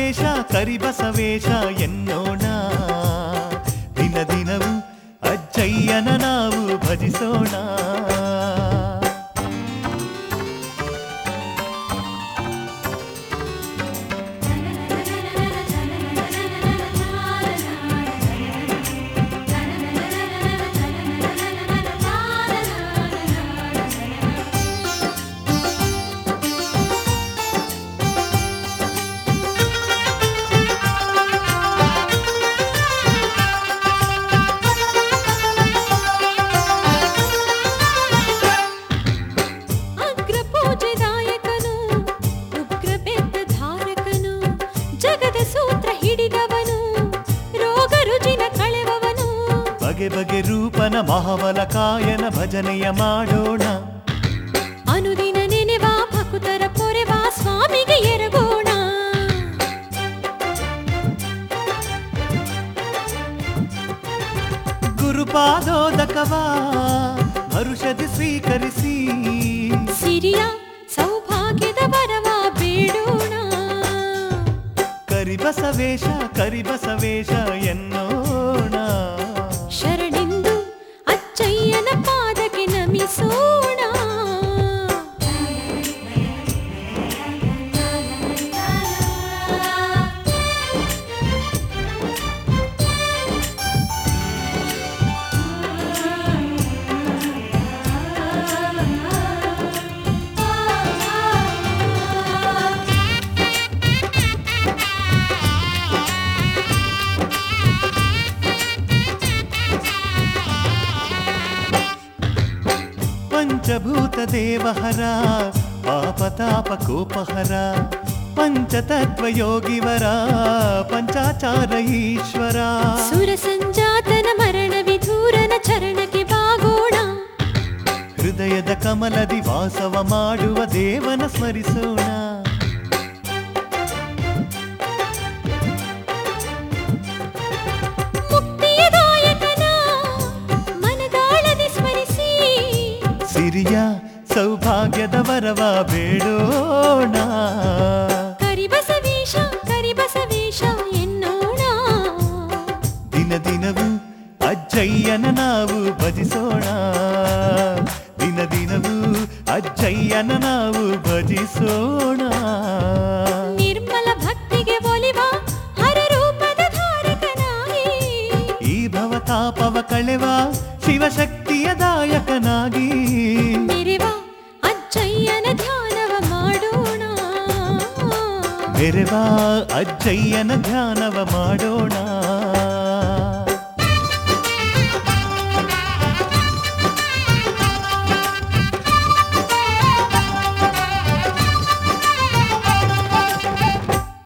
ಕರಿಬಸವೇಶ ಕರಿಬಸವೇಶ ಎನ್ನೋಣ ದಿನ ದಿನವೂ ಅಜ್ಜಯ್ಯನ ನಾವು ಭಜಿಸೋಣ. ಬಗೆ ಬಗೆ ರೂಪನ ಮಹಾಬಲಕಾಯನ ಭಜನೆಯ ಮಾಡೋಣ. ಅನುದಿನ ನೆನೆವಾ ಭಕ್ತರ ಪೊರೆವಾ ಸ್ವಾಮಿಗೆ ಎರಗೋಣ. ಗುರುಪಾದೋದಕವಾ ಹರುಷದಿ ಸ್ವೀಕರಿಸಿ ಸಿರಿಯ ಸೌಭಾಗ್ಯದ ವರವ ಬೇಡೋಣ. ಕರಿಬಸವೇಶ ಕರಿಬಸವೇಶ ಎನ್ನೋಣ. ಶರಣೆಂದು ಅಜ್ಜಯ್ಯನ ಪಾದಕ್ಕೆ ನಮಿಸೋಣ. ಪಂಚಭೂತ ದೇವಹರ ಪಾಪತಾಪ ಕೋಪಹರ ಪಂಚತತ್ವ ಯೋಗಿವರ ಪಂಚಾಚಾರ ಈಶ್ವರ. ಸುರ ಸಂಜಾತನ ಮರಣ ವಿಧೂರನ ಚರಣಕ್ಕೆ ಬಾಗೋಣ. ಹೃದಯದ ಕಮಲದಿ ವಾಸವ ಮಾಡುವ ದೇವನ ಸ್ಮರಿಸೋಣ. ಮುಕ್ತಿಯದಾಯಕನ ಮನದಾಳದಿ ಸ್ಮರಿಸಿ ಸಿರಿಯ ಸೌಭಾಗ್ಯದ ವರವ ಬೇಡೋಣ. ಕರಿಬಸವೇಶ ಕರಿಬಸವೇಶ ಎನ್ನೋಣ. ದಿನ ದಿನವೂ ಅಜ್ಜಯ್ಯನ ನಾವು ಭಜಿಸೋಣ. ದಿನ ದಿನವೂ ಅಜ್ಜಯ್ಯನ ನಾವು ಭಜಿಸೋಣ. ನಿರ್ಮಲ ಭಕ್ತಿಗೆ ಒಲಿವ ಹರರೂಪದ ಧಾರಕನಾಗಿ ಈ ಭವತಾಪವ ಕಳೆವ ಶಿವಶಕ್ತಿಯ ದಾಯಕನಾಗಿ ಮೆರೆವ ಅಜ್ಜಯ್ಯನ ಧ್ಯಾನವ ಮಾಡೋಣ. ಮೆರೆವ ಅಜ್ಜಯ್ಯನ ಧ್ಯಾನವ ಮಾಡೋಣ.